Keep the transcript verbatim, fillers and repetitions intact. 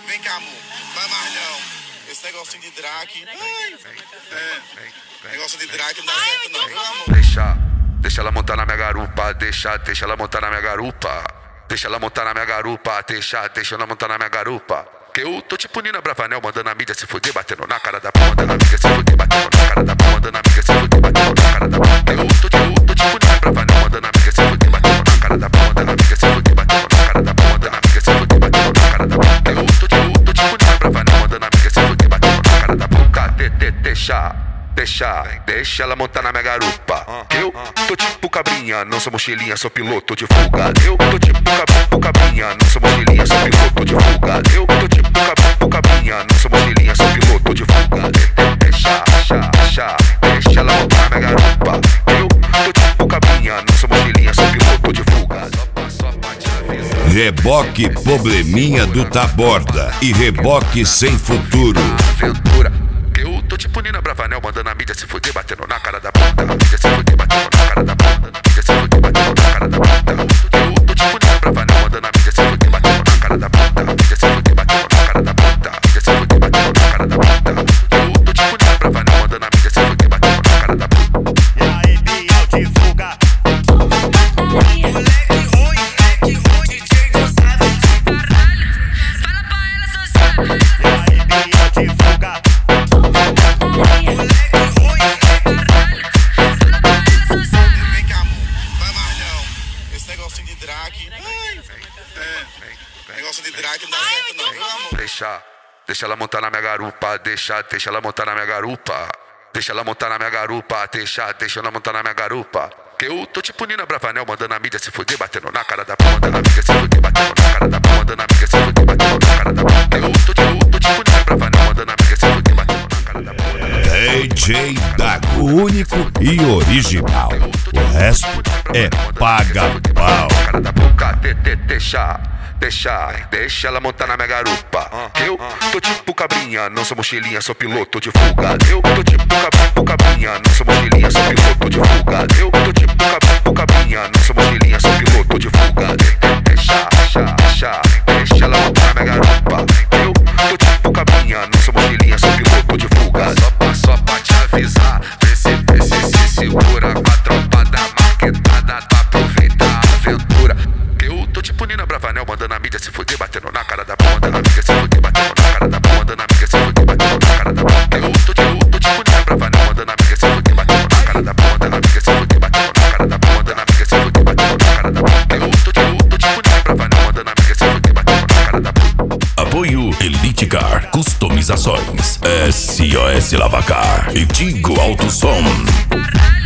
Vem cá, amor. Vai mais não. Esse negocinho de drag. É. Negócio de drag não dá certo, não. Viu, amor? Deixa, deixa ela montar na minha garupa. Deixa, deixa ela montar na minha garupa. Deixa ela montar na minha garupa. Deixa, deixa ela montar na minha garupa. Que eu tô tipo Nina Bravanel, mandando a mídia se fuder, batendo na cara da p***, mandando a mídia se fuder, batendo na cara da p***, mandando a mídia se fuder, batendo na cara da p***. Que eu tô, eu tô tipo Nina Bravanel, mandando a mídia se fuder, batendo na cara da p***, mandando a mídia se fuder, batendo na cara da p***, mandando a mídia se fuder, batendo na cara da p***. Que eu tô, eu tô tipo Nina Bravanel, mandando a mídia se fuder, batendo na cara da p***. Deixa, deixa, deixa ela montar na minha garupa. Eu tô tipo cabrinha, não sou mochilinha, sou piloto de fuga. Eu tô tipo cabrinha, não sou mochilinha, sou piloto de fuga. Eu tô tipo cabrinha, não sou mochilinha, sou piloto de fuga. Deixa, deixa, deixa, deixa ela montar na minha garupa. Eu tô tipo cabrinha, não sou mochilinha, sou piloto de fuga. Só pra te avisar. Reboque probleminha do Taborda e reboque sem futuro. Aventura. Eu tô tipo Nina Bravanel, mandando a mídia se fuder, batendo na cara da puta. A mídia se fuder, batendo na cara da puta. A mídia se fuder, batendo na cara da puta. Eu tô tipo Nina Bravanel, mandando a mídia se fuder, batendo na cara da puta. A mídia se fuder, batendo na cara da puta. A mídia se fuder, batendo na cara da puta. Eu tô tipo Nina Bravanel, mandando a mídia se fuder, batendo na cara da puta. E aí, Biel de fuga. Moleque ruim, moleque ruim, D J não sabe de caralho. Fala pra ela, só sabe. E aí, Biel de fuga. Vem cá, amor. Vai mais não. Esse negocinho de drag. É. Negócio de drag não dá certo, não. Viu, amor? Deixa, deixa ela montar na minha garupa. Deixa, deixa ela montar na minha garupa. Deixa ela montar na minha garupa. Deixa, deixa ela montar na minha garupa. Que eu tô tipo Nina Bravanel, mandando a mídia se fuder, batendo na cara da p***, mandando a mídia se fuder, batendo na cara da p***, mandando a mídia se fuder, batendo na cara da p***. Que eu tô, eu tô tipo Nina Bravanel, mandando a mídia se fuder, batendo na cara da p***. D J Dago, único e original. O resto é paga-pau. Cara da boca, deixa, deixa, deixa ela montar na minha garupa. Eu tô tipo cabrinha, não sou mochilinha, sou piloto de fuga. Eu tô tipo cabrinha, não sou mochilinha, sou piloto de fuga. Eu tô tipo cabrinha, não sou mochilinha, sou piloto de fuga. Deixa, deixa, deixa, deixa ela montar na minha garupa. Eu tô tipo cabrinha, não sou mochilinha, sou piloto de fuga. Só pra, só pra te avisar, vê se, vê se se segura com a tropa da maquetada, tu aproveita a aventura. Eu tô tipo Nina Bravanel, mandando a mídia se fuder, batendo na cara da p***, mandando a mídia se fuder, batendo na cara da p***, mandando a mídia se fuder, batendo na cara da p***. Eu tô, eu tô tipo Nina Bravanel, mandando a mídia se fuder, batendo na cara da p***, mandando a mídia se fuder, batendo na cara da p***, mandando a mídia se fuder, batendo na cara da p***. Eu tô, eu tô tipo Nina Bravanel, mandando a mídia se fuder, batendo na cara da p***. Apoio Elite Car, customizações, S O S Lavacar e Tigo Alto Som.